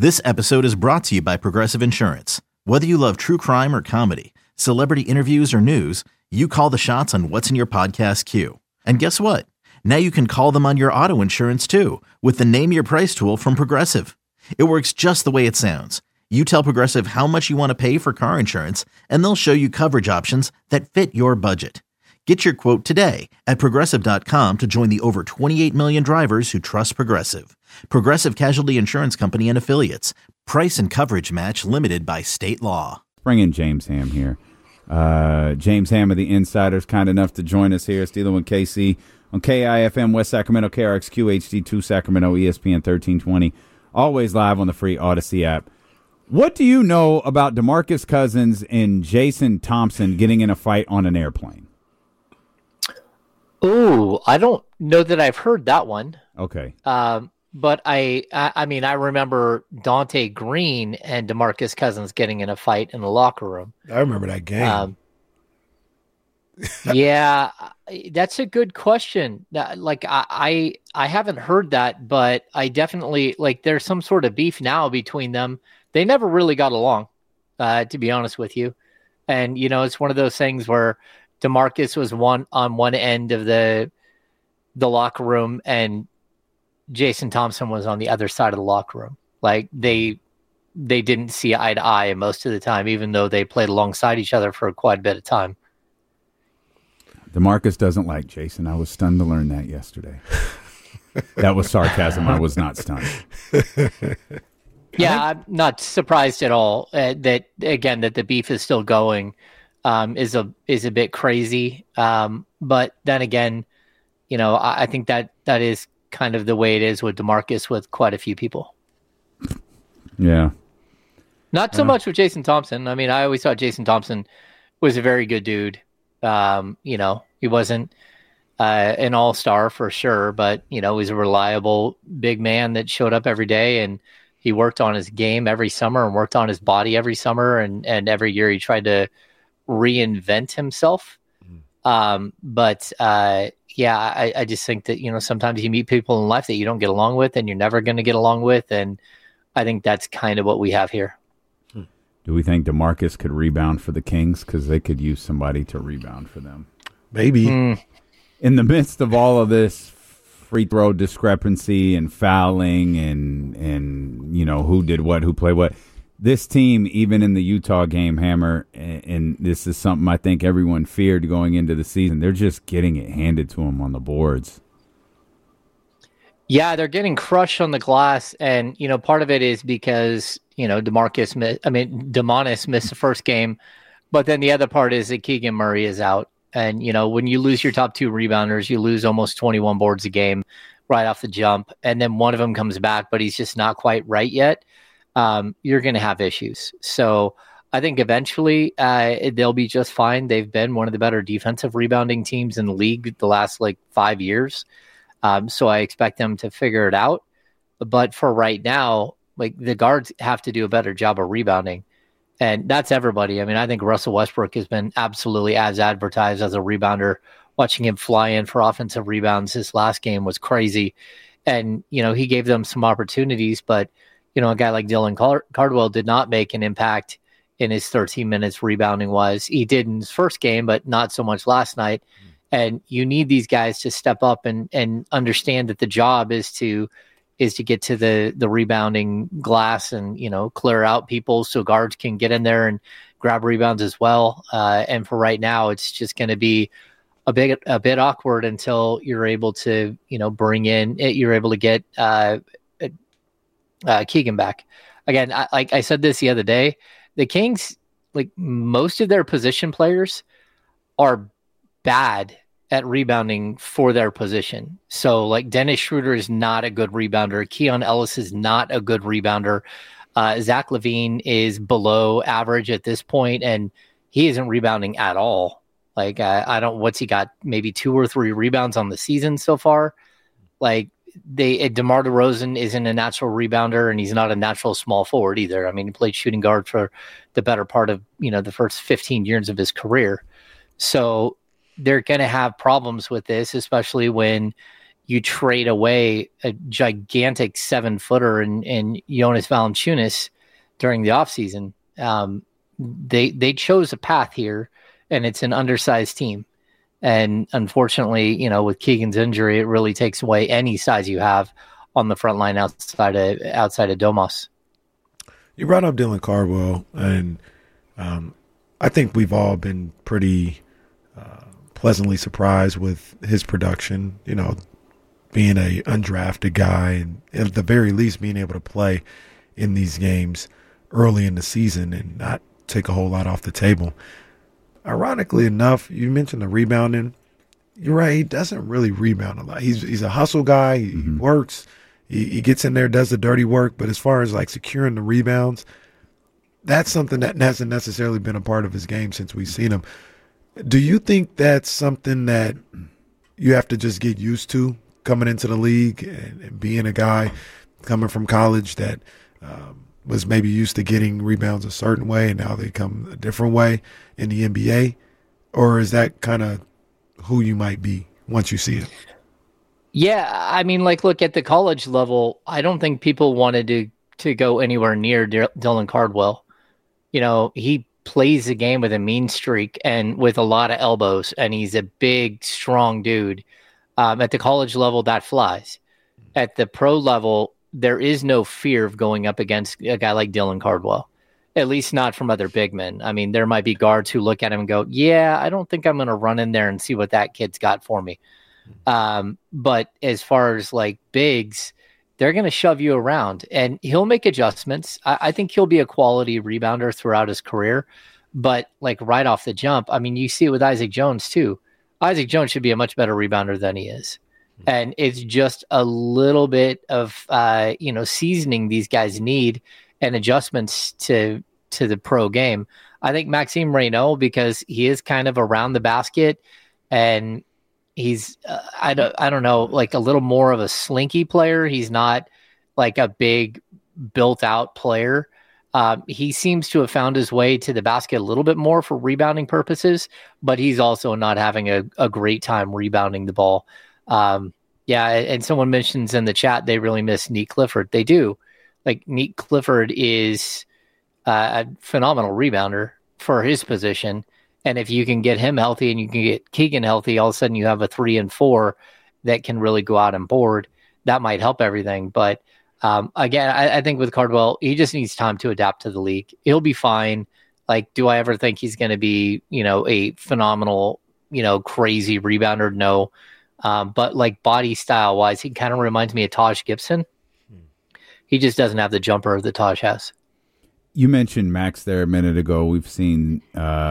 This episode is brought to you by Progressive Insurance. Whether you love true crime or comedy, celebrity interviews or news, you call the shots on what's in your podcast queue. And guess what? Now you can call them on your auto insurance too with the Name Your Price tool from Progressive. It works just the way it sounds. You tell Progressive how much you want to pay for car insurance, and they'll show you coverage options that fit your budget. Get your quote today at Progressive.com to join the over 28 million drivers who trust Progressive. Progressive Casualty Insurance Company and Affiliates. Price and coverage match limited by state law. Bring in James Ham here. James Ham of The Insiders, kind enough to join us here. Steeler and KC on KIFM West Sacramento, KRXQ HD2 Sacramento, ESPN 1320. Always live on the free Odyssey app. What do you know about DeMarcus Cousins and Jason Thompson getting in a fight on an airplane? Oh, I don't know that I've heard that one. Okay. But I mean, I remember Dante Green and DeMarcus Cousins getting in a fight in the locker room. I remember that game. Yeah, that's a good question. Like I haven't heard that, but I definitely there's some sort of beef now between them. They never really got along, to be honest with you. And it's one of those things where DeMarcus was on one end of the locker room, and Jason Thompson was on the other side of the locker room. Like they didn't see eye to eye most of the time, even though they played alongside each other for quite a bit of time. DeMarcus doesn't like Jason. I was stunned to learn that yesterday. That was sarcasm. I was not stunned. Yeah, I'm not surprised at all that the beef is still going. Is a bit crazy. But then again, I think that is kind of the way it is with DeMarcus with quite a few people. Yeah. Not so much with Jason Thompson. I mean, I always thought Jason Thompson was a very good dude. He wasn't an all-star for sure, but, he was a reliable big man that showed up every day, and he worked on his game every summer and worked on his body every summer. And every year he tried to reinvent himself. I just think that, sometimes you meet people in life that you don't get along with and you're never going to get along with. And I think that's kind of what we have here. Do we think DeMarcus could rebound for the Kings? Because they could use somebody to rebound for them. Maybe. In the midst of all of this free throw discrepancy and fouling and who did what, who played what, this team, even in the Utah game, Hammer, and this is something I think everyone feared going into the season, they're just getting it handed to them on the boards. Yeah, they're getting crushed on the glass, and part of it is because Demonis missed the first game, but then the other part is that Keegan Murray is out, and when you lose your top two rebounders, you lose almost 21 boards a game right off the jump, and then one of them comes back, but he's just not quite right yet. You're going to have issues. So I think eventually they'll be just fine. They've been one of the better defensive rebounding teams in the league the last 5 years. So I expect them to figure it out. But for right now, the guards have to do a better job of rebounding. And that's everybody. I mean, I think Russell Westbrook has been absolutely as advertised as a rebounder. Watching him fly in for offensive rebounds this last game was crazy. And, he gave them some opportunities, but a guy like Dylan Cardwell did not make an impact in his 13 minutes rebounding-wise. He did in his first game, but not so much last night. And you need these guys to step up and understand that the job is to get to the rebounding glass and, clear out people so guards can get in there and grab rebounds as well. And for right now, it's just going to be a bit awkward until you're able to, you're able to get Keegan back. Again, I said this the other day, the Kings, most of their position players are bad at rebounding for their position. So Dennis Schroeder is not a good rebounder. Keon Ellis is not a good rebounder. Zach LaVine is below average at this point, and he isn't rebounding at all. What's he got? Maybe 2 or 3 rebounds on the season so far. DeMar DeRozan isn't a natural rebounder, and he's not a natural small forward either. I mean, he played shooting guard for the better part of, the first 15 years of his career. So they're going to have problems with this, especially when you trade away a gigantic 7-footer in Jonas Valanciunas during the offseason. They chose a path here, and it's an undersized team. And unfortunately, with Keegan's injury, it really takes away any size you have on the front line outside of Domas. You brought up Dylan Cardwell, and I think we've all been pretty pleasantly surprised with his production, being a undrafted guy and at the very least being able to play in these games early in the season and not take a whole lot off the table. Ironically enough, you mentioned the rebounding. You're right. He doesn't really rebound a lot. He's a hustle guy. He works. He gets in there, does the dirty work. But as far as like securing the rebounds, that's something that hasn't necessarily been a part of his game since we've seen him. Do you think that's something that you have to just get used to coming into the league and being a guy coming from college that was maybe used to getting rebounds a certain way and now they come a different way in the NBA? Or is that kind of who you might be once you see it? Yeah, I mean, look at the college level. I don't think people wanted to go anywhere near Dylan Cardwell. He plays the game with a mean streak and with a lot of elbows, and he's a big, strong dude. At the college level, that flies. At the pro level, there is no fear of going up against a guy like Dylan Cardwell, at least not from other big men. I mean, there might be guards who look at him and go, yeah, I don't think I'm going to run in there and see what that kid's got for me. But as far as like bigs, they're going to shove you around and he'll make adjustments. I think he'll be a quality rebounder throughout his career, but like right off the jump, I mean, you see it with Isaac Jones too. Isaac Jones should be a much better rebounder than he is. And it's just a little bit of, seasoning these guys need and adjustments to the pro game. I think Maxime Reynaud, because he is kind of around the basket and he's, I don't know, like a little more of a slinky player. He's not like a big built out player. He seems to have found his way to the basket a little bit more for rebounding purposes, but he's also not having a great time rebounding the ball. And someone mentions in the chat they really miss Neat Clifford. They do. Like Neat Clifford is a phenomenal rebounder for his position, and if you can get him healthy and you can get Keegan healthy, all of a sudden you have a 3 and 4 that can really go out and board. That might help everything. But again, I think with Cardwell, he just needs time to adapt to the league. He'll be fine. Like, do I ever think he's going to be, a phenomenal, crazy rebounder? No. But like body style wise, he kind of reminds me of Taj Gibson. He just doesn't have the jumper that Taj has. You mentioned Max there a minute ago. We've seen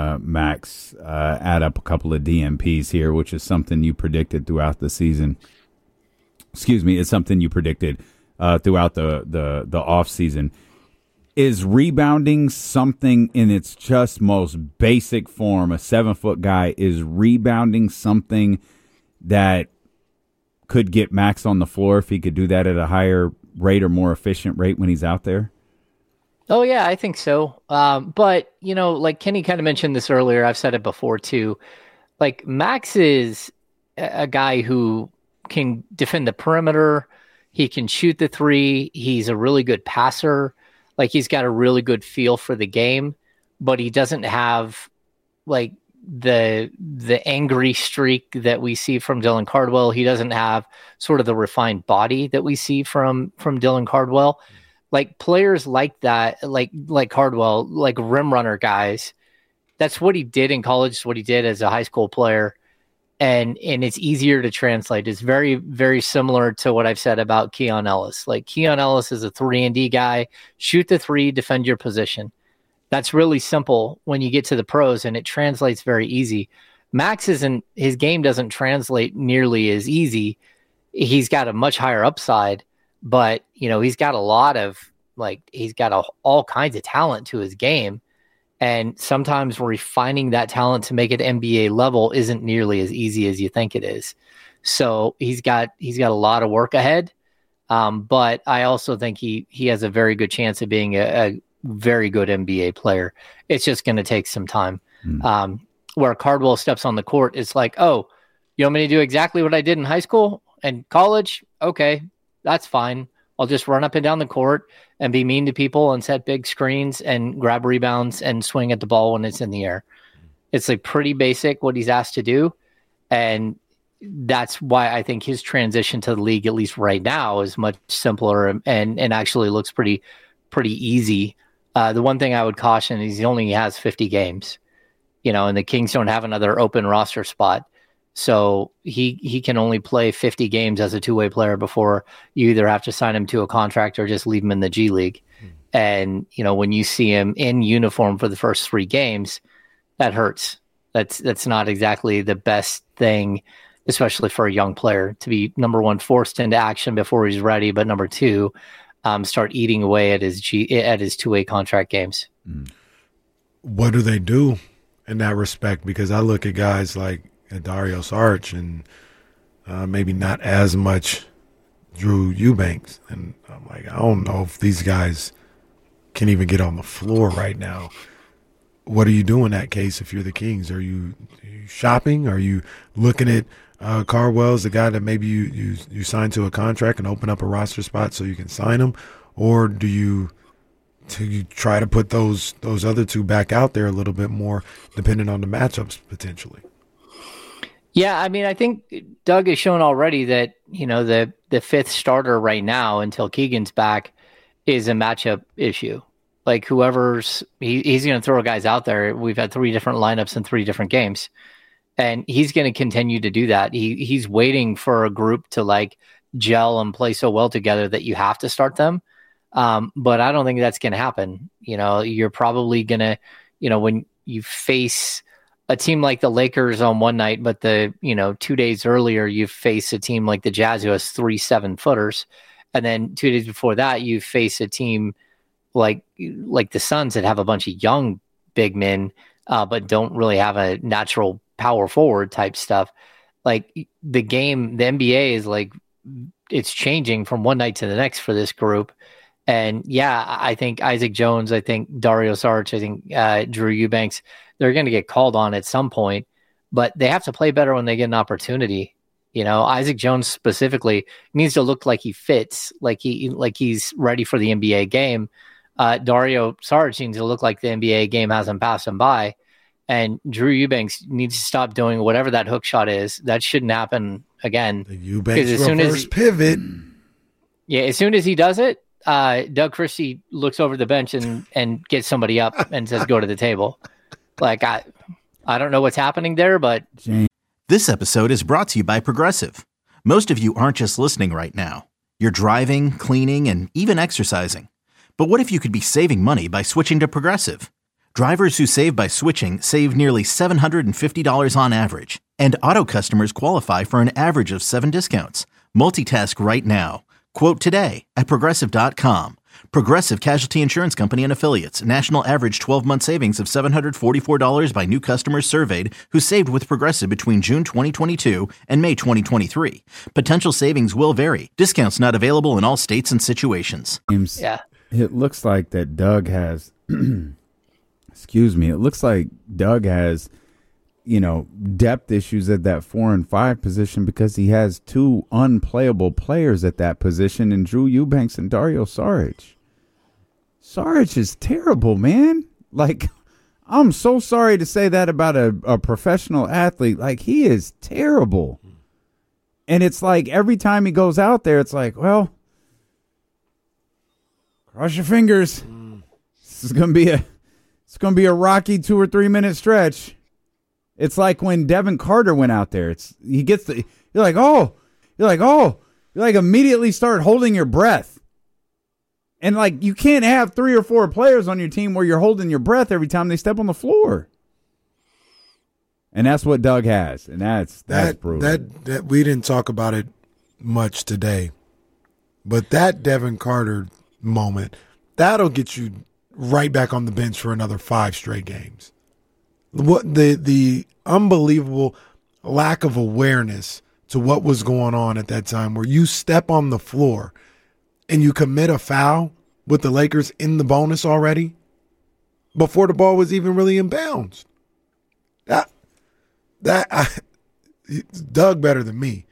Max add up a couple of DMPs here, which is something you predicted throughout the season. Excuse me, it's something you predicted throughout the off season. Is rebounding something in its just most basic form? A 7-foot guy, is rebounding something that could get Max on the floor if he could do that at a higher rate or more efficient rate when he's out there? Oh, yeah, I think so. But, like Kenny kind of mentioned this earlier, I've said it before too. Like Max is a guy who can defend the perimeter. He can shoot the 3. He's a really good passer. Like he's got a really good feel for the game, but he doesn't have like the angry streak that we see from Dylan Cardwell. He doesn't have sort of the refined body that we see from Dylan Cardwell. Like players like that, like Cardwell, like rim runner guys, that's what he did in college. It's what he did as a high school player. And it's easier to translate. It's very, very similar to what I've said about Keon Ellis. Like Keon Ellis is a 3-and-D guy, shoot the 3, defend your position. That's really simple when you get to the pros, and it translates very easy. Max his game doesn't translate nearly as easy. He's got a much higher upside, but he's got a lot of he's got all kinds of talent to his game. And sometimes refining that talent to make it NBA level isn't nearly as easy as you think it is. So he's got a lot of work ahead. But I also think he has a very good chance of being a very good NBA player. It's just going to take some time. Where Cardwell steps on the court, it's like, oh, you want me to do exactly what I did in high school? And college, okay, that's fine. I'll just run up and down the court and be mean to people and set big screens and grab rebounds and swing at the ball when it's in the air. It's like pretty basic what he's asked to do. And that's why I think his transition to the league, at least right now, is much simpler and actually looks pretty easy. The one thing I would caution is he only has 50 games, and the Kings don't have another open roster spot. So he can only play 50 games as a two-way player before you either have to sign him to a contract or just leave him in the G League. And, when you see him in uniform for the first 3 games, that hurts. That's not exactly the best thing, especially for a young player, to be, number one, forced into action before he's ready, but number two, start eating away at his two-way contract games. What do they do in that respect? Because I look at guys like Dario Saric and maybe not as much Drew Eubanks, and I'm like, I don't know if these guys can even get on the floor right now. What do you do in that case if you're the Kings? Are you shopping? Are you looking at Cardwell as the guy that maybe you sign to a contract and open up a roster spot so you can sign him? Or do you try to put those other two back out there a little bit more, depending on the matchups potentially? Yeah, I mean, I think Doug has shown already that, the fifth starter right now until Keegan's back is a matchup issue. Like he's going to throw guys out there. We've had 3 different lineups in 3 different games, and he's going to continue to do that. He's waiting for a group to like gel and play so well together that you have to start them. But I don't think that's going to happen. You're probably going to, when you face a team like the Lakers on one night, but 2 days earlier, you face a team like the Jazz who has 3 7-footers. And then 2 days before that, you face a team like the Suns that have a bunch of young big men, but don't really have a natural power forward type stuff. Like the NBA is like, it's changing from one night to the next for this group. And yeah, I think Isaac Jones, I think Dario Saric, I think Drew Eubanks, they're going to get called on at some point, but they have to play better when they get an opportunity. Isaac Jones specifically needs to look like he fits, like he's ready for the NBA game. Dario Saric needs to look like the NBA game hasn't passed him by, and Drew Eubanks needs to stop doing whatever that hook shot is. That shouldn't happen again. The Eubanks reverse pivot. Yeah, as soon as he does it, Doug Christie looks over the bench and gets somebody up and says, "Go to the table." Like I don't know what's happening there, but This episode is brought to you by Progressive. Most of you aren't just listening right now. You're driving, cleaning, and even exercising. But what if you could be saving money by switching to Progressive? Drivers who save by switching save nearly $750 on average, and auto customers qualify for an average of 7 discounts. Multitask right now. Quote today at Progressive.com. Progressive Casualty Insurance Company and Affiliates. National average 12-month savings of $744 by new customers surveyed who saved with Progressive between June 2022 and May 2023. Potential savings will vary. Discounts not available in all states and situations. yeah. It looks like that Doug has, excuse me, it looks like Doug has, depth issues at that 4 and 5 position because he has 2 unplayable players at that position in Drew Eubanks and Dario Saric. Saric is terrible, man. Like, I'm so sorry to say that about a professional athlete. Like, he is terrible. And it's like every time he goes out there, it's like, well, cross your fingers. This is gonna be a rocky 2 or 3 minute stretch. It's like when Devin Carter went out there. You're like immediately start holding your breath. And like you can't have 3 or 4 players on your team where you're holding your breath every time they step on the floor. And that's what Doug has, and that's brutal. That we didn't talk about it much today, but that Devin Carter moment, that'll get you right back on the bench for another 5 straight games. What the unbelievable lack of awareness to what was going on at that time, where you step on the floor and you commit a foul with the Lakers in the bonus already before the ball was even really in bounds. Doug better than me.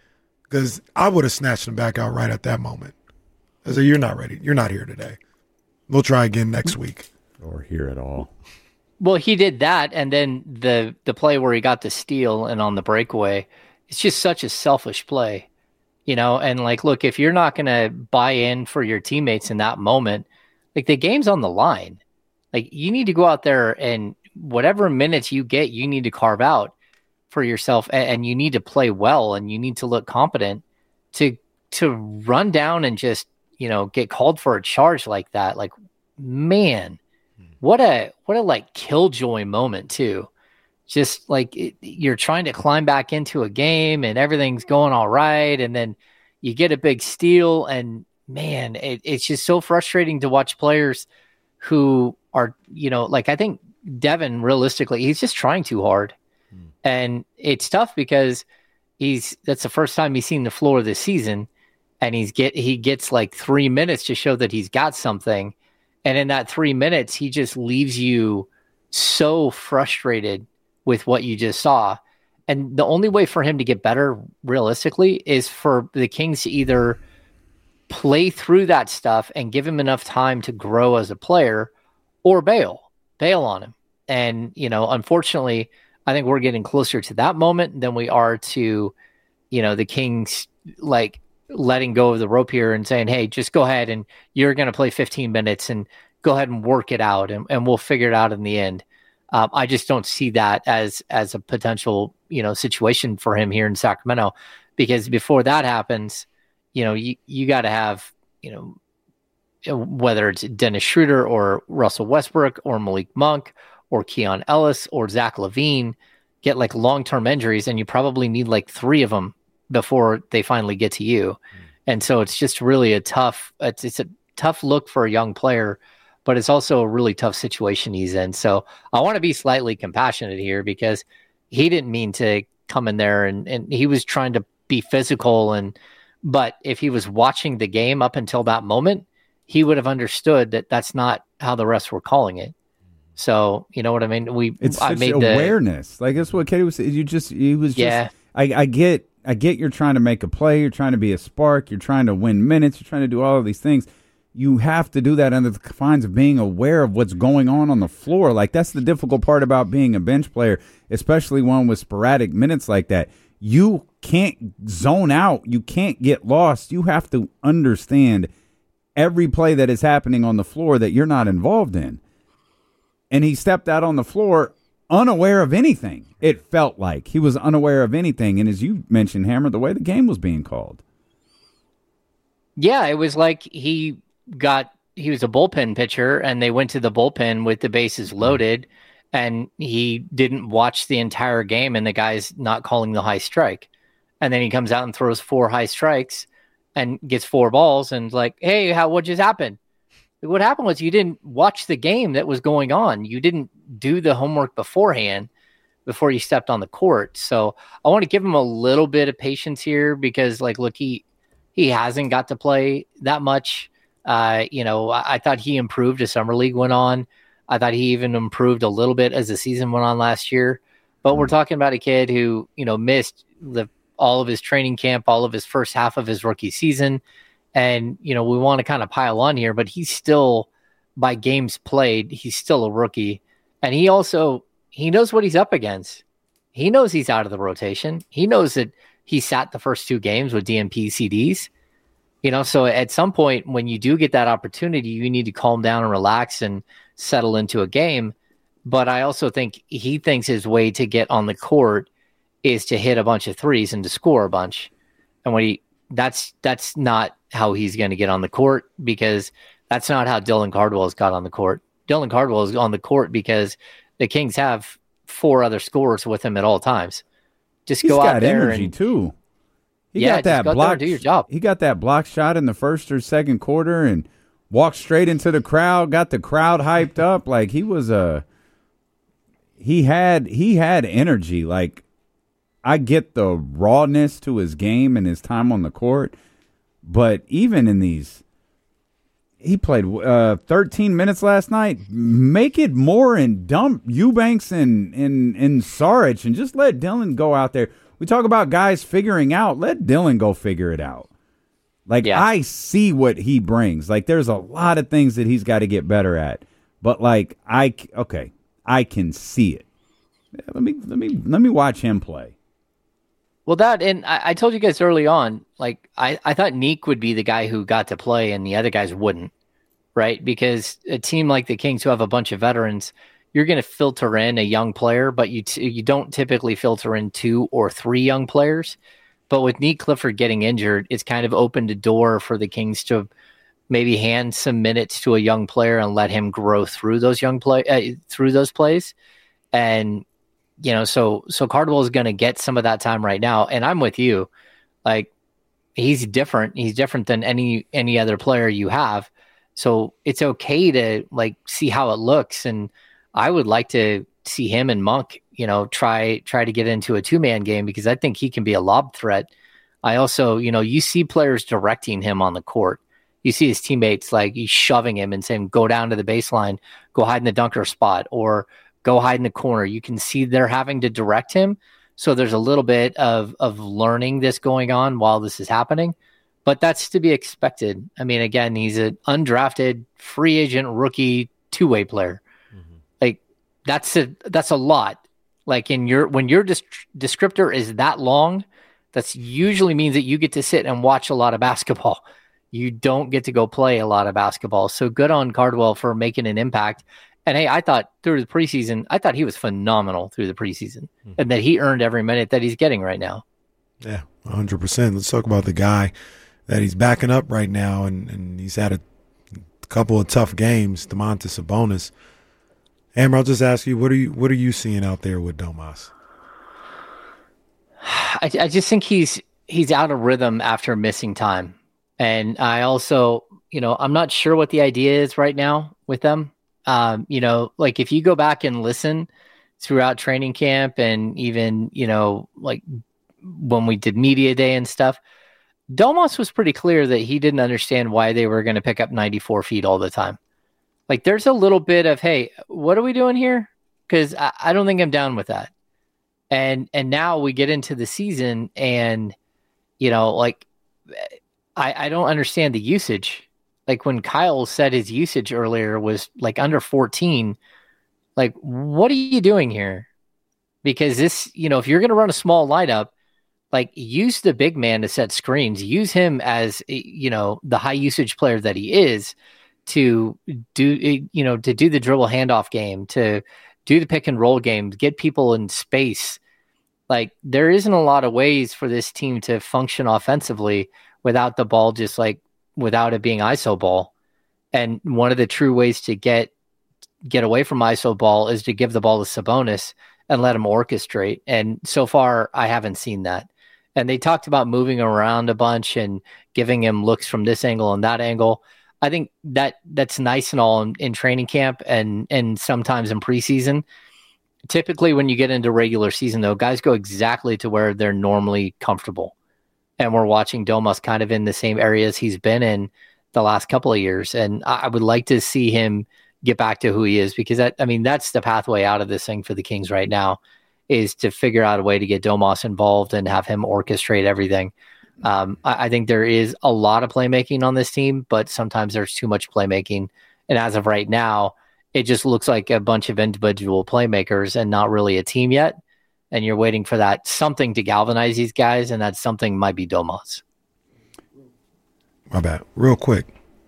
because I would have snatched him back out right at that moment. I said, "You're not ready. You're not here today. We'll try again next week." Or here at all. Well, he did that, and then the play where he got the steal and on the breakaway, it's just such a selfish play, and like, look, if you're not going to buy in for your teammates in that moment, like the game's on the line. Like you need to go out there and whatever minutes you get, you need to carve out for yourself, and you need to play well, and you need to look competent to run down and just, get called for a charge like that. Like, man, what a like killjoy moment too. Just like you're trying to climb back into a game and everything's going all right, and then you get a big steal, and man, it's just so frustrating to watch players who are, like I think Devin, realistically, he's just trying too hard. And it's tough because that's the first time he's seen the floor this season, and he gets like 3 minutes to show that he's got something. And in that 3 minutes, he just leaves you so frustrated with what you just saw. And the only way for him to get better realistically is for the Kings to either play through that stuff and give him enough time to grow as a player, or bail on him. And, unfortunately, I think we're getting closer to that moment than we are to, the Kings like letting go of the rope here and saying, hey, just go ahead and you're going to play 15 minutes and go ahead and work it out and we'll figure it out in the end. I just don't see that as a potential, situation for him here in Sacramento, because before that happens, you got to have, whether it's Dennis Schroeder or Russell Westbrook or Malik Monk or Keon Ellis or Zach LaVine get like long-term injuries, and you probably need like 3 of them before they finally get to you. And so it's just really it's a tough look for a young player, but it's also a really tough situation he's in. So I want to be slightly compassionate here, because he didn't mean to come in there and he was trying to be physical, but if he was watching the game up until that moment, he would have understood that that's not how the refs were calling it. So, you know what I mean? I made awareness. Like that's what Katie was saying. I get you're trying to make a play, you're trying to be a spark, you're trying to win minutes, you're trying to do all of these things. You have to do that under the confines of being aware of what's going on the floor. Like that's the difficult part about being a bench player, especially one with sporadic minutes like that. You can't zone out. You can't get lost. You have to understand every play that is happening on the floor that you're not involved in. And he stepped out on the floor unaware of anything. It felt like he was unaware of anything. And as you mentioned, Hammer, the way the game was being called. Yeah, it was like he was a bullpen pitcher, and they went to the bullpen with the bases loaded, and he didn't watch the entire game, and the guy's not calling the high strike. And then he comes out and throws 4 high strikes and gets 4 balls, and like, hey, what just happened? What happened was you didn't watch the game that was going on. You didn't do the homework beforehand before you stepped on the court. So I want to give him a little bit of patience here, because like, look, he hasn't got to play that much. I thought he improved as Summer League went on. I thought he even improved a little bit as the season went on last year. But we're talking about a kid who, missed all of his training camp, all of his first half of his rookie season. And, we want to kind of pile on here, but he's still, by games played, he's still a rookie. And he knows what he's up against. He knows he's out of the rotation. He knows that he sat the first 2 games with DNP CDs. So at some point when you do get that opportunity, you need to calm down and relax and settle into a game. But I also think he thinks his way to get on the court is to hit a bunch of threes and to score a bunch. And that's not how he's going to get on the court, because that's not how Dylan Cardwell has got on the court. Dylan Cardwell is on the court because the Kings have 4 other scorers with him at all times. He's go out there energy and too. He got that block. Do your job. He got that block shot in the first or second quarter and walked straight into the crowd. Got the crowd hyped up. Like he was he had energy. Like I get the rawness to his game and his time on the court, but even in these, he played 13 minutes last night. Make it more and dump Eubanks and Saric and just let Dylan go out there. We talk about guys figuring out. Let Dylan go figure it out. Like, yeah. I see what he brings. Like, there's a lot of things that he's got to get better at. But, like, I can see it. Let me watch him play. Well, and I told you guys early on, like, I thought Neek would be the guy who got to play and the other guys wouldn't, right? Because a team like the Kings who have a bunch of veterans, you're going to filter in a young player, but you don't typically filter in 2 or 3 young players. But with Neek Clifford getting injured, it's kind of opened a door for the Kings to maybe hand some minutes to a young player and let him grow through those through those plays. And so Cardwell is going to get some of that time right now. And I'm with you. Like, he's different. He's different than any other player you have. So it's okay to, like, see how it looks. And I would like to see him and Monk, try to get into a 2-man game, because I think he can be a lob threat. I also, you see players directing him on the court. You see his teammates, like, he's shoving him and saying, go down to the baseline, go hide in the dunker spot, or go hide in the corner. You can see they're having to direct him. So there's a little bit of learning this going on while this is happening, but that's to be expected. I mean, again, he's an undrafted free agent rookie 2-way player. Mm-hmm. Like, that's a lot. Like, when your descriptor is that long, that's usually means that you get to sit and watch a lot of basketball. You don't get to go play a lot of basketball. So good on Cardwell for making an impact. And hey, I thought through the preseason, he was phenomenal through the preseason, and that he earned every minute that he's getting right now. Yeah, 100%. Let's talk about the guy that he's backing up right now, and he's had a couple of tough games, Domantas Sabonis. Amber, I'll just ask you, what are you seeing out there with Domas? I just think he's out of rhythm after missing time. And I also, I'm not sure what the idea is right now with them. Like, if you go back and listen throughout training camp and even, like when we did media day and stuff, Domas was pretty clear that he didn't understand why they were going to pick up 94 feet all the time. Like, there's a little bit of, hey, what are we doing here? Because I don't think I'm down with that. And now we get into the season and, like, I don't understand the usage. Like, when Kyle said his usage earlier was like under 14, like, what are you doing here? Because this, if you're going to run a small lineup, like, use the big man to set screens, use him as, the high usage player that he is to do the dribble handoff game, to do the pick and roll game, get people in space. Like, there isn't a lot of ways for this team to function offensively without the ball, just like, without it being ISO ball. And one of the true ways to get away from ISO ball is to give the ball to Sabonis and let him orchestrate. And so far, I haven't seen that. And they talked about moving around a bunch and giving him looks from this angle and that angle. I think that's nice and all in training camp and sometimes in preseason. Typically, when you get into regular season, though, guys go exactly to where they're normally comfortable. And we're watching Domas kind of in the same areas he's been in the last couple of years. And I would like to see him get back to who he is, because that's the pathway out of this thing for the Kings right now, is to figure out a way to get Domas involved and have him orchestrate everything. I think there is a lot of playmaking on this team, but sometimes there's too much playmaking. And as of right now, it just looks like a bunch of individual playmakers and not really a team yet. And you're waiting for that something to galvanize these guys, and that something might be Domas. My bad. Real quick.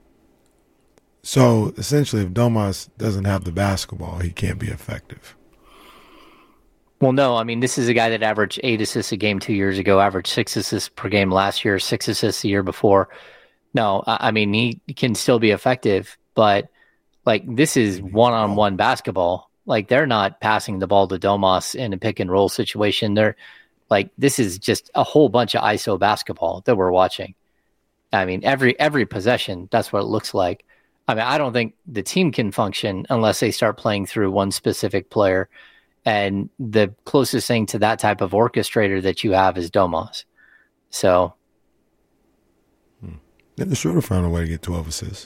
So, essentially, if Domas doesn't have the basketball, he can't be effective. Well, no. This is a guy that averaged 8 assists a game 2 years ago, averaged 6 assists per game last year, 6 assists the year before. No, he can still be effective, but, like, this is one-on-one basketball. Like, they're not passing the ball to Domas in a pick and roll situation. They're like, this is just a whole bunch of ISO basketball that we're watching. Every possession, that's what it looks like. I don't think the team can function unless they start playing through one specific player. And the closest thing to that type of orchestrator that you have is Domas. So. Then the Schroeder found a way to get 12 assists.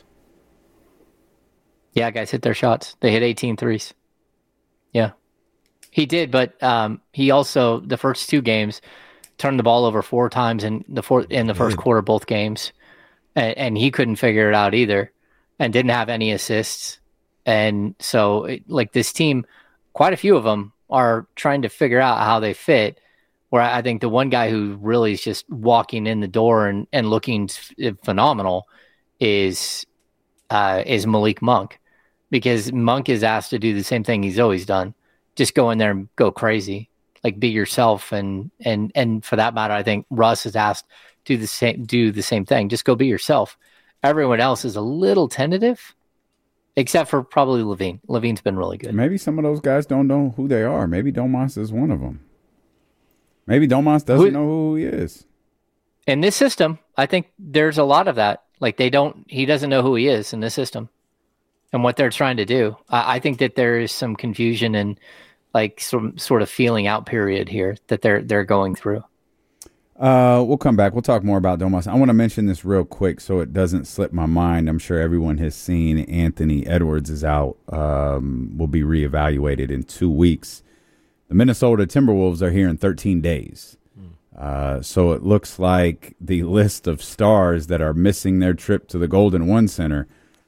Yeah, guys hit their shots. They hit 18 threes. Yeah, he did. But he also, the first 2 games, turned the ball over 4 times in the first quarter, both games. And he couldn't figure it out either and didn't have any assists. And so this team, quite a few of them are trying to figure out how they fit, where I think the one guy who really is just walking in the door and looking phenomenal is Malik Monk, because Monk is asked to do the same thing he's always done. Just go in there and go crazy, like be yourself. And for that matter, I think Russ is asked do the same thing. Just go be yourself. Everyone else is a little tentative, except for probably LaVine. LaVine's been really good. Maybe some of those guys don't know who they are. Maybe Domas is one of them. Maybe Domas doesn't know who he is. In this system, I think there's a lot of that. Like he doesn't know who he is in this system and what they're trying to do. I think that there is some confusion and like some sort of feeling out period here that they're going through. We'll come back. We'll talk more about Domas. I want to mention this real quick so it doesn't slip my mind. I'm sure everyone has seen Anthony Edwards is out. Will be reevaluated in 2 weeks. The Minnesota Timberwolves are here in 13 days. So it looks like the list of stars that are missing their trip to the Golden One Center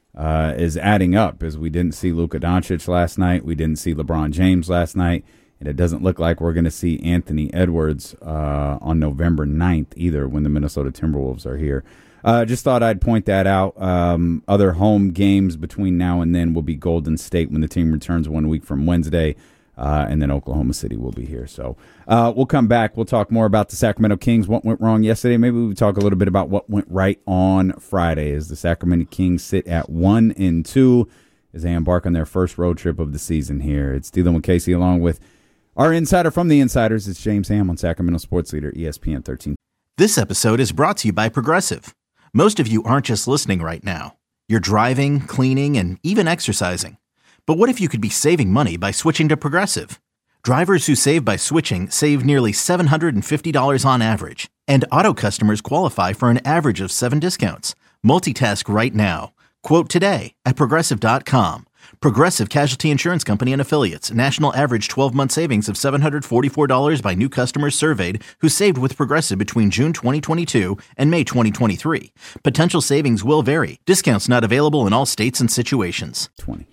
is adding up, as we didn't see Luka Doncic last night. We didn't see LeBron James last night. And it doesn't look like we're going to see Anthony Edwards on November 9th either when the Minnesota Timberwolves are here. Just thought I'd point that out. Other home games between now and then will be Golden State when the team returns 1 week from Wednesday, and then Oklahoma City will be here. So we'll come back. We'll talk more about the Sacramento Kings, what went wrong yesterday. Maybe we'll talk a little bit about what went right on Friday as the Sacramento Kings sit at 1-2 as they embark on their first road trip of the season here. It's Dylan with Casey along with our insider from the Insiders. It's James Ham on Sacramento Sports Leader, ESPN 13. This episode is brought to you by Progressive. Most of you aren't just listening right now. You're driving, cleaning, and even exercising. But what if you could be saving money by switching to Progressive? Drivers who save by switching save nearly $750 on average. And auto customers qualify for an average of 7 discounts. Multitask right now. Quote today at Progressive.com. Progressive Casualty Insurance Company and Affiliates. National average 12-month savings of $744 by new customers surveyed who saved with Progressive between June 2022 and May 2023. Potential savings will vary. Discounts not available in all states and situations. 20.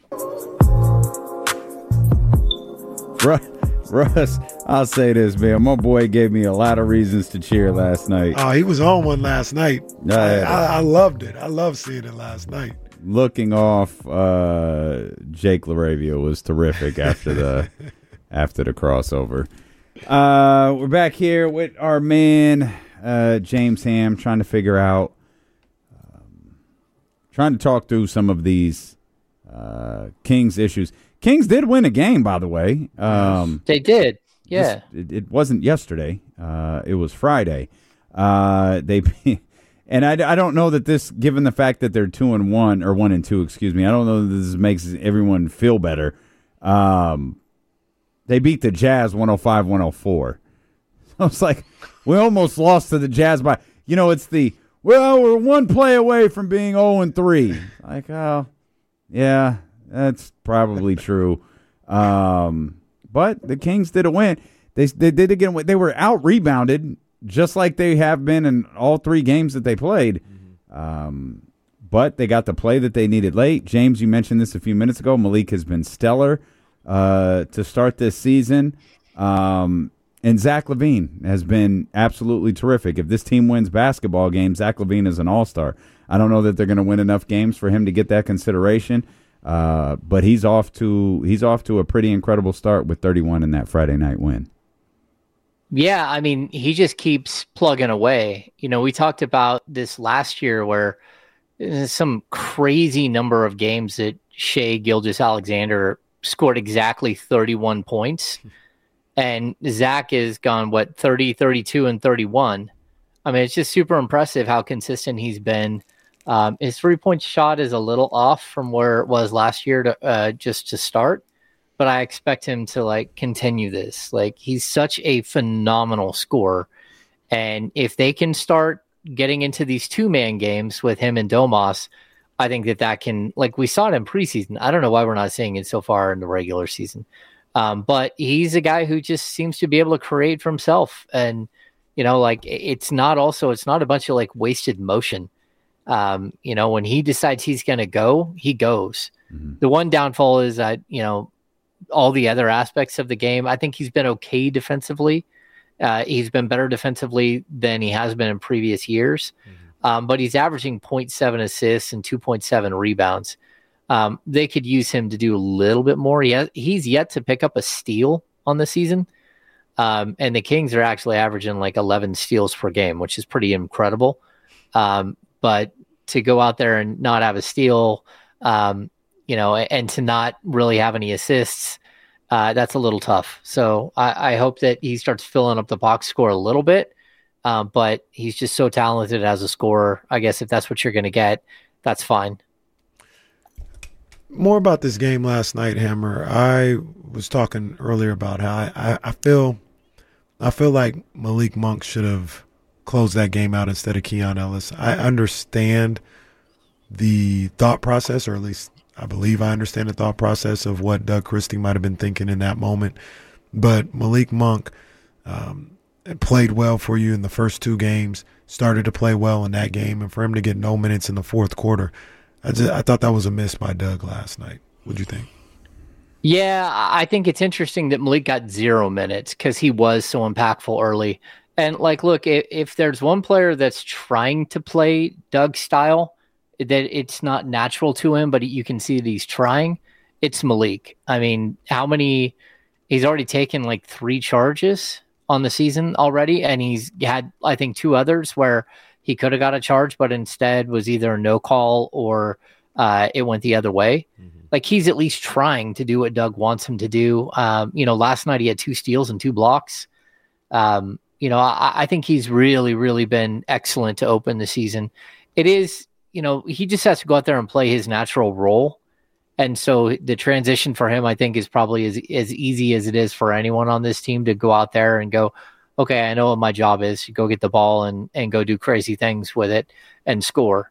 Russ, I'll say this, man. My boy gave me a lot of reasons to cheer last night. Oh, he was on one last night. I loved it. I loved seeing it last night. Looking off Jake LaRavia was terrific after the crossover. We're back here with our man James Ham, trying to figure out, trying to talk through some of these Kings issues. Kings did win a game, by the way. They did, yeah. It wasn't yesterday. It was Friday. And I don't know that this, given the fact that they're 2-1 or 1-2, excuse me, I don't know that this makes everyone feel better. They beat the Jazz 105-104. So it's like we almost lost to the Jazz by, it's we're one play away from being 0-3. Like, oh, yeah, that's probably true. But the Kings did a win. They did again. They were out rebounded, just like they have been in all 3 games that they played. But they got the play that they needed late. James, you mentioned this a few minutes ago. Malik has been stellar to start this season. And Zach LaVine has been absolutely terrific. If this team wins basketball games, Zach LaVine is an all-star. I don't know that they're going to win enough games for him to get that consideration. But he's off to a pretty incredible start with 31 in that Friday night win. Yeah, I mean, he just keeps plugging away. We talked about this last year where there's some crazy number of games that Shai Gilgeous-Alexander scored exactly 31 points. And Zach has gone, 30, 32, and 31. I mean, it's just super impressive how consistent he's been. His 3-point shot is a little off from where it was last year just to start. But I expect him to continue this. He's such a phenomenal scorer. And if they can start getting into these 2-man games with him and Domas, I think that can, we saw it in preseason. I don't know why we're not seeing it so far in the regular season. But he's a guy who just seems to be able to create for himself. And Like it's not a bunch of like wasted motion. When he decides he's going to go, he goes. Mm-hmm. The one downfall is that, all the other aspects of the game, I think he's been okay defensively. He's been better defensively than he has been in previous years. Mm-hmm. But he's averaging 0.7 assists and 2.7 rebounds. They could use him to do a little bit more. He's yet to pick up a steal on the season. And the Kings are actually averaging like 11 steals per game, which is pretty incredible. But to go out there and not have a steal, and to not really have any assists, that's a little tough. So I hope that he starts filling up the box score a little bit. But he's just so talented as a scorer. I guess if that's what you're going to get, that's fine. More about this game last night, Hammer. I was talking earlier about how I feel like Malik Monk should have closed that game out instead of Keon Ellis. I understand the thought process, or at least I believe I understand the thought process of what Doug Christie might have been thinking in that moment. But Malik Monk played well for you in the first two games, started to play well in that game, and for him to get no minutes in the fourth quarter, I thought that was a miss by Doug last night. What'd you think? Yeah, I think it's interesting that Malik got 0 minutes because he was so impactful early. And look, if there's one player that's trying to play Doug's style, that it's not natural to him, but you can see that he's trying, it's Malik. I mean, he's already taken like 3 charges on the season already, and he's had, I think, 2 others where he could have got a charge, but instead was either a no call or it went the other way. Mm-hmm. Like, he's at least trying to do what Doug wants him to do. Last night he had 2 steals and 2 blocks. I think he's really, really been excellent to open the season. It is, he just has to go out there and play his natural role. And so the transition for him, I think, is probably as easy as it is for anyone on this team to go out there and go, okay, I know what my job is. Go get the ball and go do crazy things with it and score.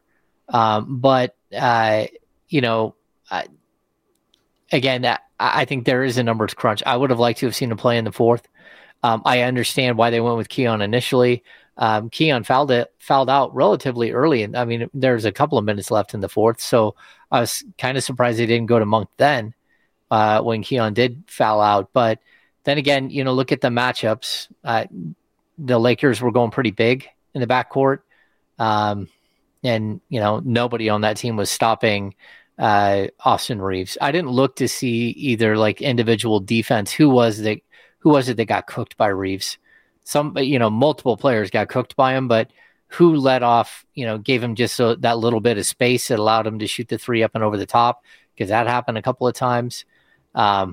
Again, I think there is a numbers crunch. I would have liked to have seen him play in the fourth. I understand why they went with Keon initially. Keon fouled out relatively early, and I mean, there's a couple of minutes left in the fourth, so I was kind of surprised they didn't go to Monk then when Keon did foul out. But then again, look at the matchups. The Lakers were going pretty big in the backcourt, and nobody on that team was stopping Austin Reeves. I didn't look to see either like individual defense. Who was it that got cooked by Reeves? Multiple players got cooked by him, but who let off, gave him just that little bit of space that allowed him to shoot the 3 up and over the top, because that happened a couple of times. I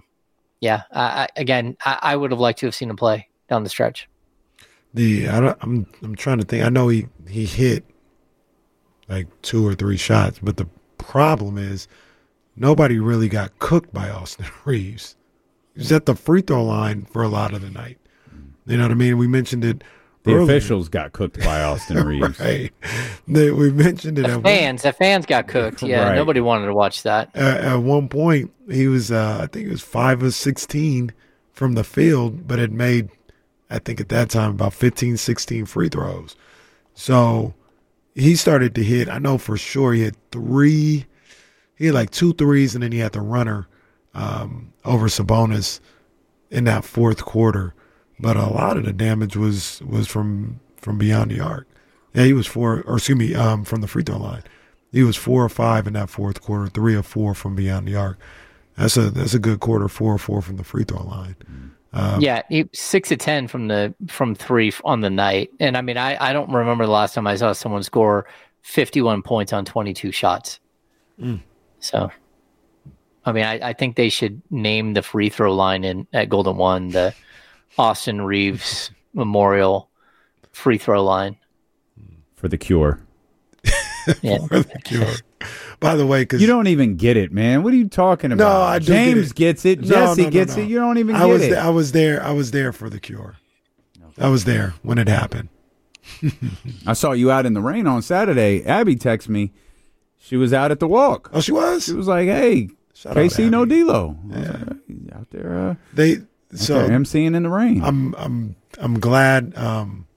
would have liked to have seen him play down the stretch. I'm trying to think. I know he hit like 2 or 3 shots, but the problem is nobody really got cooked by Austin Reeves. He was at the free throw line for a lot of the night. You know what I mean? We mentioned it. The officials got cooked by Austin Reeves. Right. We mentioned it. The fans got cooked. Yeah, right. Nobody wanted to watch that. At one point, he was, I think it was 5 of 16 from the field, but had made, I think at that time, about 15, 16 free throws. So he started to hit. I know for sure he had 3. He had like 2 threes, and then he had the runner over Sabonis in that fourth quarter. But a lot of the damage was from beyond the arc. Yeah, he was from the free throw line. He was 4 of 5 in that fourth quarter, 3 of 4 from beyond the arc. That's a good quarter, 4 of 4 from the free throw line. He 6 of 10 from 3 on the night. And I mean, I don't remember the last time I saw someone score 51 points on 22 shots. So, I mean, I think they should name the free throw line at Golden One the Austin Reeves Memorial free throw line. For the cure. Yeah. For the cure. By the way, because you don't even get it, man. What are you talking about? No, I do. James gets it. Jesse gets it. You don't even get it. I was there for the cure. Okay. I was there when it happened. I saw you out in the rain on Saturday. Abby texted me. She was out at the walk. Oh, she was? She was like, hey, shout KC out, no D-Lo. Yeah. Out there. So MCing in the rain. I'm glad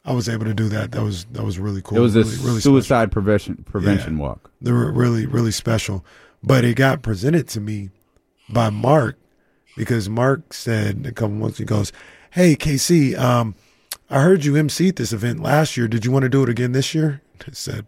I was able to do that. That was really cool. It was a really suicide prevention walk. They were really, really special. But it got presented to me by Mark, because Mark said a couple months ago, he goes, "Hey, KC, I heard you emceed this event last year. Did you want to do it again this year?" I said,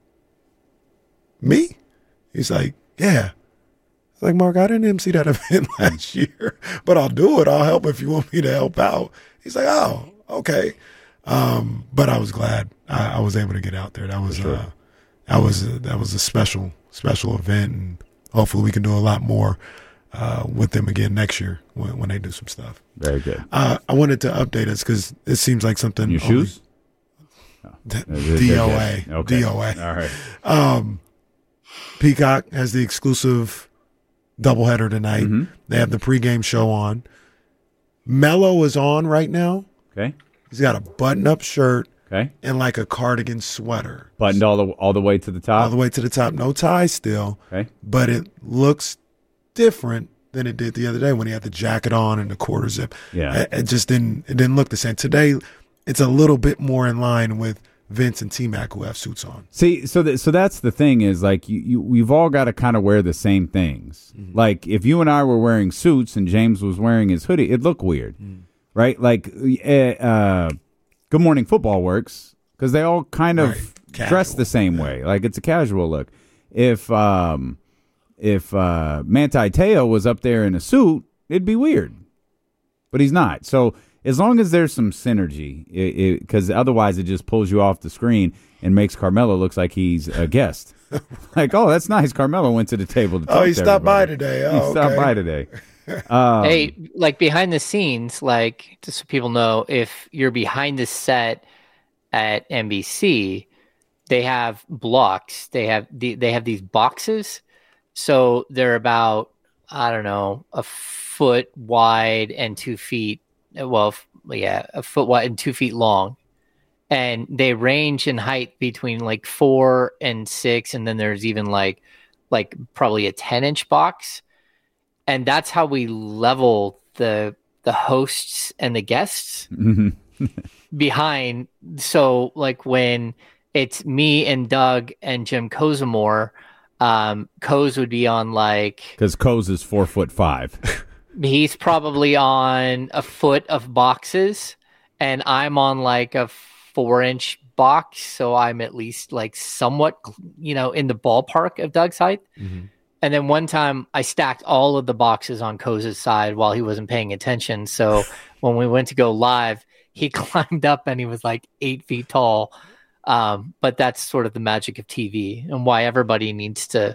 "Me?" He's like, "Yeah." I was like, "Mark, I didn't MC that event last year, but I'll do it. I'll help if you want me to help out." He's like, "Oh, okay." But I was glad I was able to get out there. That was that was a special event, and hopefully we can do a lot more with them again next year when they do some stuff. Very good. I wanted to update us because it seems like something. Your shoes? DOA. Okay. DOA. All right. Peacock has the exclusive doubleheader tonight. Mm-hmm. They have the pregame show on. Mello is on right now. Okay. He's got a button-up shirt Okay. and like a cardigan sweater. Buttoned all the way to the top. All the way to the top. No tie still. Okay. But it looks different than it did the other day when he had the jacket on and the quarter zip. Yeah. It just didn't look the same. Today, it's a little bit more in line with Vince and T-Mac, who have suits on. See, so that's the thing is, like, we've all got to kind of wear the same things. Mm-hmm. Like, if you and I were wearing suits and James was wearing his hoodie, it'd look weird, right? Like, Good Morning Football works because they all kind of dress the same way. Like, it's a casual look. If Manti Te'o was up there in a suit, it'd be weird, but he's not. So as long as there's some synergy, because otherwise it just pulls you off the screen and makes Carmelo looks like he's a guest. Like, oh, that's nice. Carmelo went to the table to talk he to stopped by everybody. today. He stopped by today. Hey, like behind the scenes, like just so people know, if you're behind the set at NBC, they have blocks. They have these boxes, so they're about, I don't know, a foot wide and 2 feet. Well, yeah, a foot wide and 2 feet long, and they range in height between like 4 and 6, and then there's even like probably a 10-inch box. And that's how we level the hosts and the guests behind. So like when it's me and Doug and Jim Kozimor, Koz would be on like, because Koz is 4'5". He's probably on a foot of boxes, and I'm on like a 4-inch box. So I'm at least like somewhat, in the ballpark of Doug's height. Mm-hmm. And then one time I stacked all of the boxes on Koz's side while he wasn't paying attention. So when we went to go live, he climbed up and he was like 8 feet tall. But that's sort of the magic of TV and why everybody needs to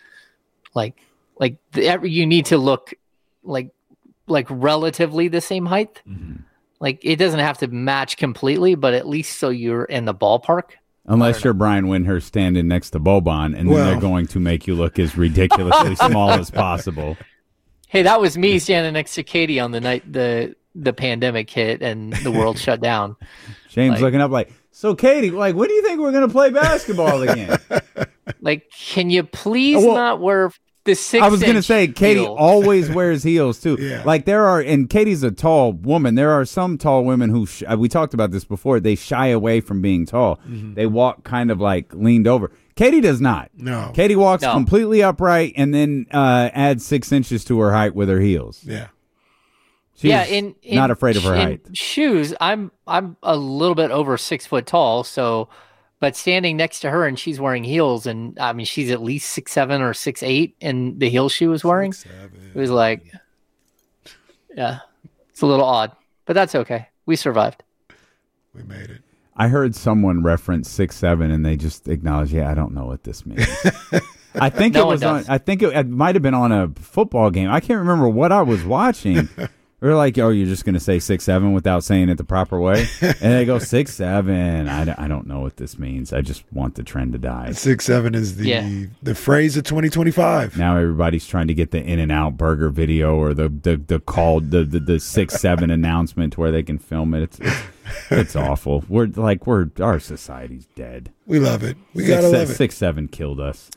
you need to look like relatively the same height. Mm-hmm. Like it doesn't have to match completely, but at least so you're in the ballpark. Unless you're Brian Windhurst standing next to Boban, and then they're going to make you look as ridiculously small as possible. Hey, that was me standing next to Katie on the night the pandemic hit and the world shut down. James looking up like, so Katie, like, when do you think we're going to play basketball again? Like, can you please not wear the 6-inch I was going to say, Katie heels? Always wears heels, too. Yeah. Like, and Katie's a tall woman. There are some tall women who, we talked about this before, they shy away from being tall. Mm-hmm. They walk kind of like leaned over. Katie does not. No. Katie walks completely upright and then adds 6 inches to her height with her heels. Yeah. She's in not afraid of her height. Shoes, I'm a little bit over 6 foot tall, so but standing next to her and she's wearing heels, and I mean she's at least 6'7" or 6'8" in the heel she was wearing. 6'7". It was like, yeah, it's a little odd, but that's okay. We survived. We made it. I heard someone reference 6'7", and they just acknowledged, I don't know what this means. I think it might have been on a football game. I can't remember what I was watching. We're like, oh, you're just going to say 6'7" without saying it the proper way? And they go, 6'7". I don't know what this means. I just want the trend to die. 6'7" is the phrase of 2025. Now everybody's trying to get the In-N-Out burger video or the call, the 6'7" announcement where they can film it. It's awful. Our society's dead. We love it. We gotta love it. 6'7" killed us.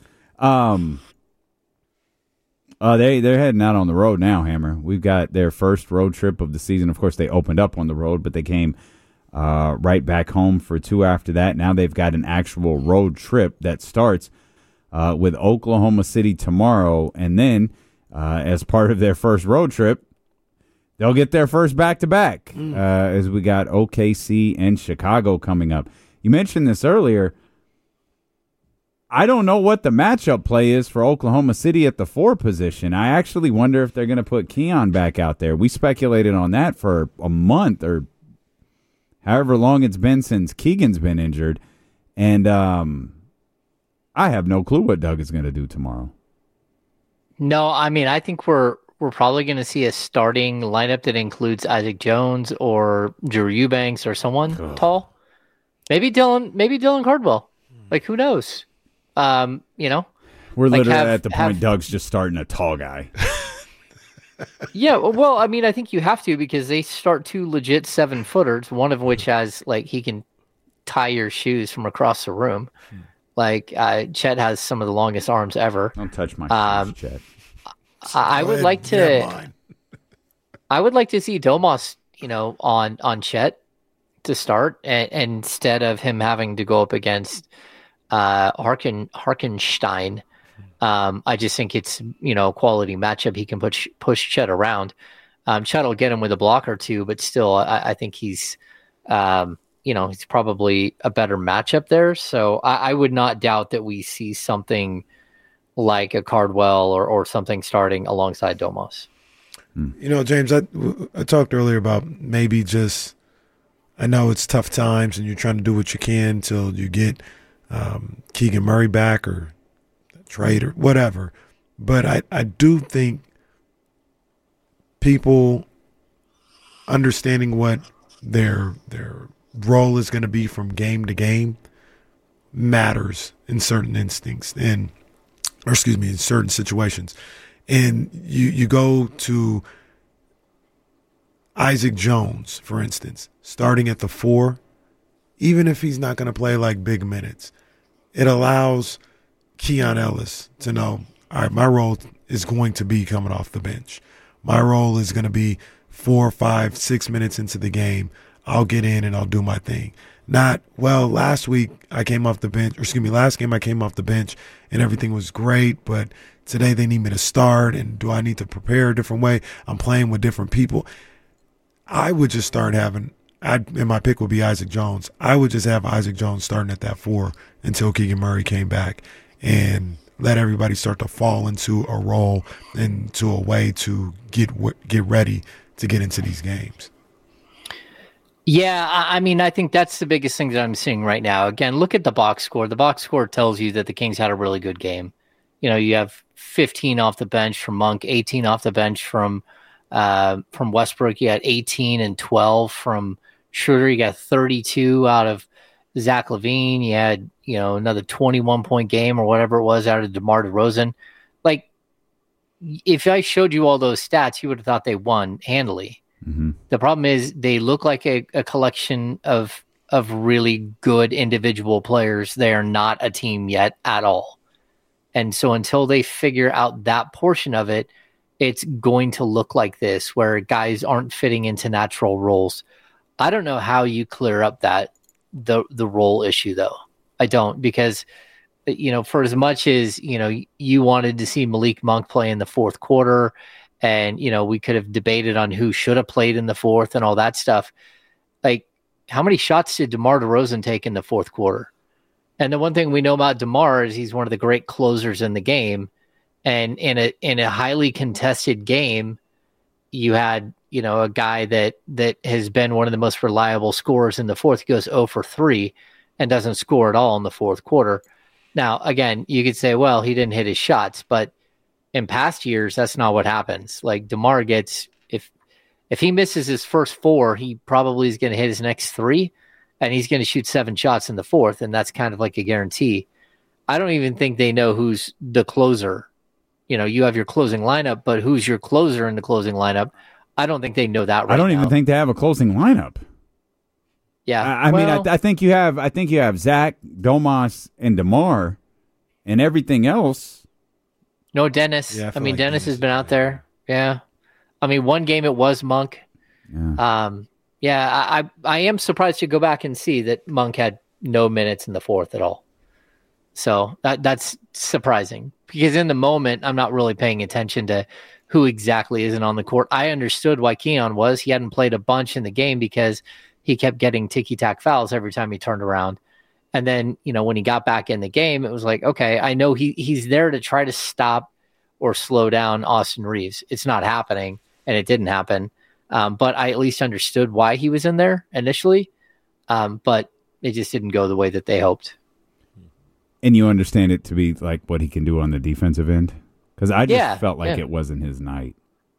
They're heading out on the road now, Hammer. We've got their first road trip of the season. Of course, they opened up on the road, but they came right back home for 2 after that. Now they've got an actual road trip that starts with Oklahoma City tomorrow, and then as part of their first road trip, they'll get their first back-to-back as we got OKC and Chicago coming up. You mentioned this earlier. I don't know what the matchup play is for Oklahoma City at the 4 position. I actually wonder if they're going to put Keon back out there. We speculated on that for a month or however long it's been since Keegan's been injured. And I have no clue what Doug is going to do tomorrow. No, I mean, I think we're probably going to see a starting lineup that includes Isaac Jones or Drew Eubanks or someone tall. Maybe Dylan Cardwell. Like, who knows? We're literally at the point Doug's just starting a tall guy. Yeah, well, I mean, I think you have to because they start 2 legit 7-footers, one of which has, like, he can tie your shoes from across the room. Like, Chet has some of the longest arms ever. Don't touch my shoes, Chet. I would like to see Domas, on Chet to start, and instead of him having to go up against Harkenstein. I just think it's a quality matchup. He can push Chet around. Chet will get him with a block or two, but still, I think he's he's probably a better matchup there. So I would not doubt that we see something like a Cardwell or something starting alongside Domas. James, I talked earlier about maybe just, I know it's tough times and you're trying to do what you can till you get Keegan Murray back or trade or whatever. But I do think people understanding what their role is going to be from game to game matters in certain instincts in certain situations. And you go to Isaac Jones, for instance, starting at the 4, even if he's not going to play like big minutes, it allows Keon Ellis to know, all right, my role is going to be coming off the bench. My role is going to be 4, 5, 6 minutes into the game. I'll get in and I'll do my thing. Not, well, last game I came off the bench and everything was great, but today they need me to start, and do I need to prepare a different way? I'm playing with different people. I would just start and my pick would be Isaac Jones. I would just have Isaac Jones starting at that 4 until Keegan Murray came back and let everybody start to fall into a role, into a way to get ready to get into these games. Yeah, I mean, I think that's the biggest thing that I'm seeing right now. Again, look at the box score. The box score tells you that the Kings had a really good game. You have 15 off the bench from Monk, 18 off the bench from Westbrook. You had 18 and 12 from Schroeder. You got 32 out of Zach LaVine. You had, another 21-point game or whatever it was out of DeMar DeRozan. Like, if I showed you all those stats, you would have thought they won handily. Mm-hmm. The problem is they look like a collection of really good individual players. They are not a team yet at all. And so until they figure out that portion of it, it's going to look like this, where guys aren't fitting into natural roles. I don't know how you clear up the role issue, though. I don't, because, for as much as, you wanted to see Malik Monk play in the fourth quarter, and, we could have debated on who should have played in the fourth and all that stuff. Like, how many shots did DeMar DeRozan take in the fourth quarter? And the one thing we know about DeMar is he's one of the great closers in the game. And in a highly contested game, you had, a guy that has been one of the most reliable scorers in the fourth. He goes 0 for 3 and doesn't score at all in the fourth quarter. Now, again, you could say, well, he didn't hit his shots, but in past years, that's not what happens. Like, DeMar gets, if he misses his first 4, he probably is going to hit his next 3, and he's going to shoot 7 shots in the fourth, and that's kind of like a guarantee. I don't even think they know who's the closer. You have your closing lineup, but who's your closer in the closing lineup? I don't think they know that right now. I don't even think they have a closing lineup. Yeah. I mean, I think you have Zach, Domas, and DeMar, and everything else. No, Dennis. Yeah, I mean, Dennis has been out there. Yeah. I mean, one game it was Monk. Yeah. Yeah, I am surprised to go back and see that Monk had no minutes in the fourth at all. So that's surprising because in the moment, I'm not really paying attention to who exactly isn't on the court. I understood why Keon was. He hadn't played a bunch in the game because he kept getting ticky-tack fouls every time he turned around. And then, when he got back in the game, it was like, okay, I know he's there to try to stop or slow down Austin Reeves. It's not happening, and it didn't happen. But I at least understood why he was in there initially. But it just didn't go the way that they hoped. And you understand it to be like what he can do on the defensive end? Because I just felt like it wasn't his night.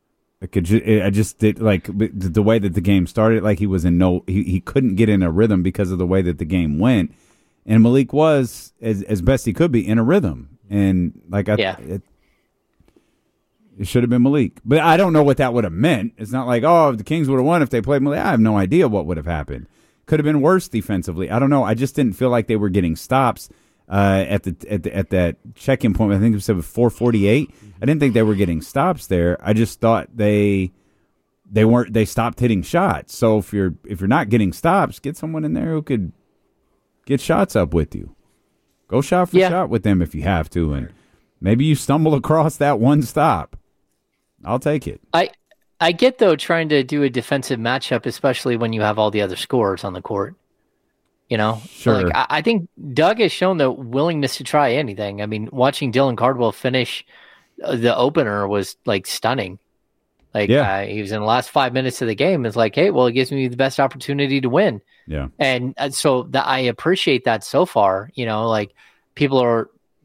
I just did like the way that the game started. Like he was in he couldn't get in a rhythm because of the way that the game went. And Malik was as best he could be in a rhythm. And like it should have been Malik, but I don't know what that would have meant. It's not like if the Kings would have won if they played Malik. I have no idea what would have happened. Could have been worse defensively. I don't know. I just didn't feel like they were getting stops. At that check-in point, I think it was 4:48. I didn't think they were getting stops there. I just thought they weren't. They stopped hitting shots. So if you're not getting stops, get someone in there who could get shots up with you. Go shot for shot with them if you have to, and maybe you stumble across that one stop. I'll take it. I get though trying to do a defensive matchup, especially when you have all the other scorers on the court. Sure. Like I think Doug has shown the willingness to try anything. I mean, watching Dylan Cardwell finish the opener was like stunning. Like he was in the last 5 minutes of the game. It's like, hey, well, it gives me the best opportunity to win. Yeah. And so I appreciate that so far. Like people are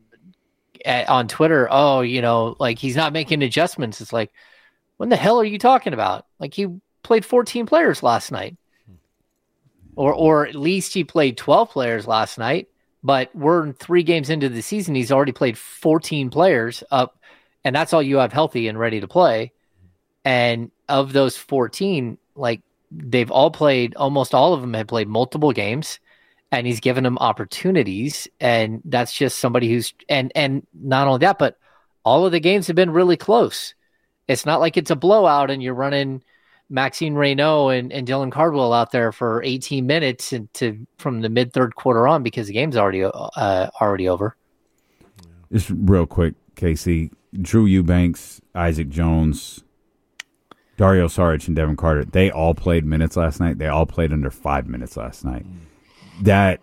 on Twitter, like he's not making adjustments. It's like, when the hell are you talking about? Like he played 14 players last night. Or at least he played 12 players last night, but we're 3 games into the season. He's already played 14 players up, and that's all you have healthy and ready to play. And of those 14, like they've all played, almost all of them have played multiple games, and he's given them opportunities. And that's just somebody who's, and not only that, but all of the games have been really close. It's not like it's a blowout and you're running Maxine Reynaud and Dylan Cardwell out there for 18 minutes from the mid-third quarter on because the game's already over. Just real quick, Casey. Drew Eubanks, Isaac Jones, Dario Saric, and Devin Carter, they all played minutes last night. They all played under 5 minutes last night. That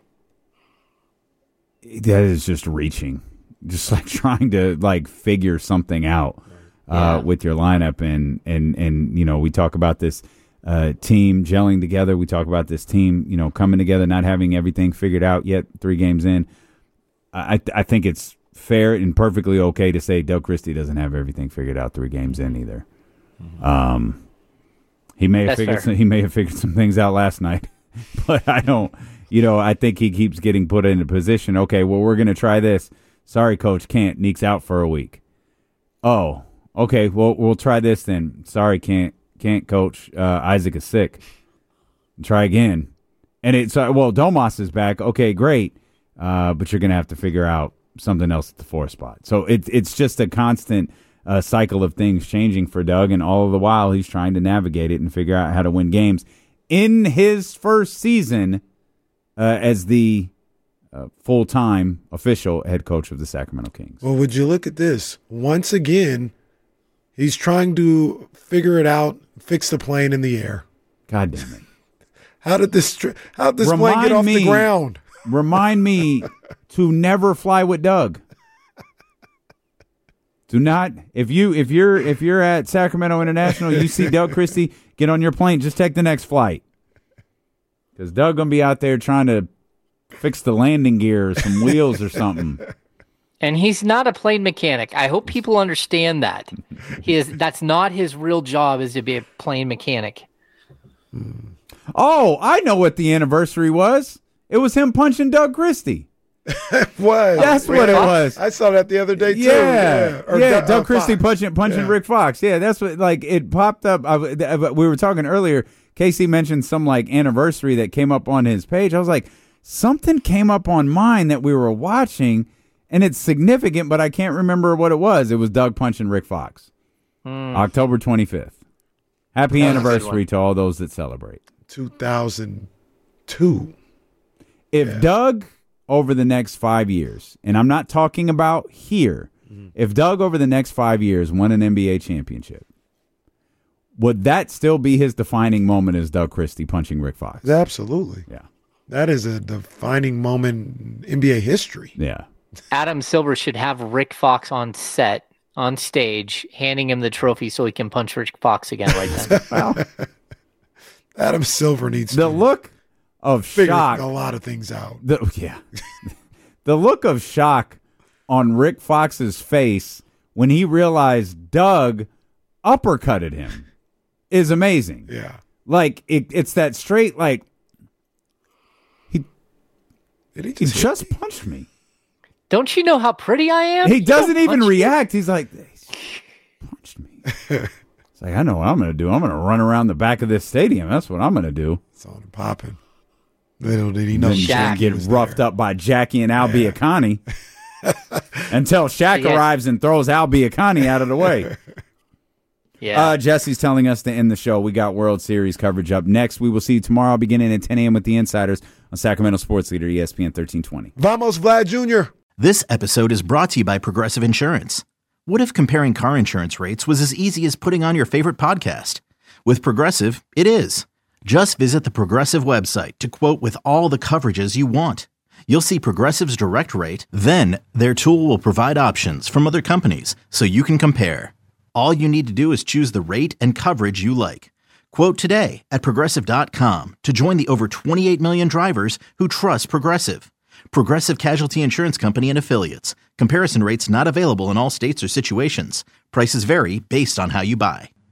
is just reaching. Just like trying to like figure something out. With your lineup and we talk about this team gelling together. We talk about this team, coming together, not having everything figured out yet 3 games in. I think it's fair and perfectly okay to say Doug Christie doesn't have everything figured out 3 games in either. Mm-hmm. He may have figured some things out last night, but I don't. I think he keeps getting put in a position. Okay, well, we're going to try this. Sorry, coach, can't. Neek's out for a week. Oh. Okay, well, we'll try this then. Sorry, can't, coach. Isaac is sick. Try again. And Domas is back. Okay, great. But you're going to have to figure out something else at the 4th spot. So it's just a constant cycle of things changing for Doug, and all the while he's trying to navigate it and figure out how to win games. In his first season as the full-time official head coach of the Sacramento Kings. Well, would you look at this? Once again, he's trying to figure it out, fix the plane in the air. God damn it. How did this plane get off the ground? Remind me to never fly with Doug. Do not, if you're at Sacramento International, you see Doug Christie, get on your plane, just take the next flight. Because Doug going to be out there trying to fix the landing gear or some wheels or something. And he's not a plane mechanic. I hope people understand that. That's not his real job, is to be a plane mechanic. Oh, I know what the anniversary was. It was him punching Doug Christie. What? That's what it was. I saw that the other day too. Yeah. Doug Christie punching Rick Fox. Yeah, that's what. Like it popped up. We were talking earlier. Casey mentioned some like anniversary that came up on his page. I was like, something came up on mine that we were watching. And it's significant, but I can't remember what it was. It was Doug punching Rick Fox. October 25th. Happy anniversary to all those that celebrate. 2002. If Doug over the next 5 years, and I'm not talking about here, if Doug over the next 5 years won an NBA championship, would that still be his defining moment as Doug Christie punching Rick Fox? Absolutely. Yeah. That is a defining moment in NBA history. Yeah. Adam Silver should have Rick Fox on stage, handing him the trophy so he can punch Rick Fox again right then. Well, Adam Silver needs the to look of figure shock. a lot of things out. The look of shock on Rick Fox's face when he realized Doug uppercutted him is amazing. Yeah. Like, it's that straight, like, Did he he just, just punched me. Don't you know how pretty I am? He doesn't Don't even punch me. react. He's like, he punched me. It's like, I know what I'm going to do. I'm going to run around the back of this stadium. That's what I'm going to do. It's on and popping. Little did he know Then Shaq get was roughed there. up by Jackie and Al Biacani until Shaq Yes. arrives and throws Al Biacani out of the way. Yeah. Jesse's telling us to end the show. We got World Series coverage up next. We will see you tomorrow beginning at 10 a.m. with the Insiders on Sacramento Sports Leader ESPN 1320. Vamos, Vlad Jr. This episode is brought to you by Progressive Insurance. What if comparing car insurance rates was as easy as putting on your favorite podcast? With Progressive, it is. Just visit the Progressive website to quote with all the coverages you want. You'll see Progressive's direct rate, then their tool will provide options from other companies so you can compare. All you need to do is choose the rate and coverage you like. Quote today at Progressive.com to join the over 28 million drivers who trust Progressive. Progressive Casualty Insurance Company and Affiliates. Comparison rates not available in all states or situations. Prices vary based on how you buy.